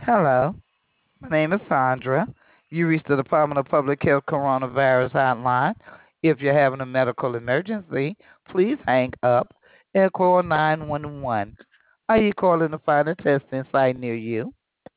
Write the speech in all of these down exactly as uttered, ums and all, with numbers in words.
Hello, my name is Sandra. You reached the Department of Public Health Coronavirus Hotline. If you're having a medical emergency, please hang up and call nine one one. Are you calling to find a testing site near you?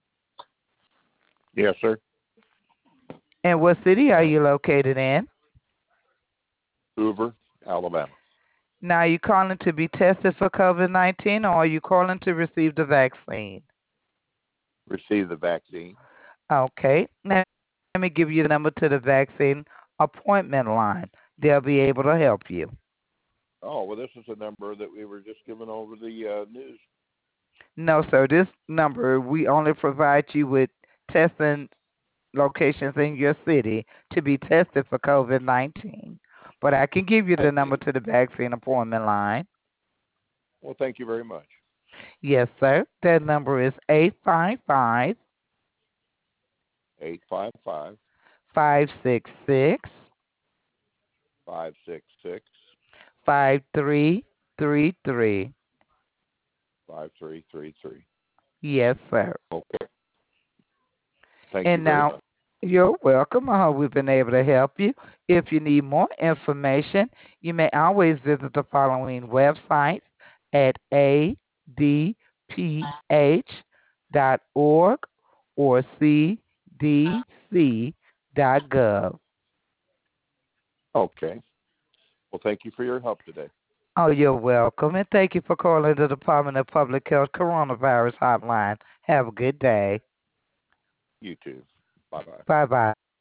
Yes, sir. And what city are you located in? Hoover, Alabama. Now, are you calling to be tested for COVID nineteen or are you calling to receive the vaccine? Received the vaccine. Okay, now let me give you the number to the vaccine appointment line. They'll be able to help you. Oh, well, this is a number that we were just given over the uh, news. No, sir. This number, we only provide you with testing locations in your city to be tested for COVID nineteen. But I can give you I the number see. to the vaccine appointment line. Well, thank you very much. Yes, sir. That number is eight five five, Eight five five five six six, five six six five three three three. five three three three. Yes, sir. Okay. Thank you And very now, much. you're welcome. I hope we've been able to help you. If you need more information, you may always visit the following websites at a d p h dot org or c d c dot gov. Okay. Well, thank you for your help today. Oh, you're welcome. And thank you for calling the Department of Public Health Coronavirus Hotline. Have a good day. You too. Bye bye. Bye bye.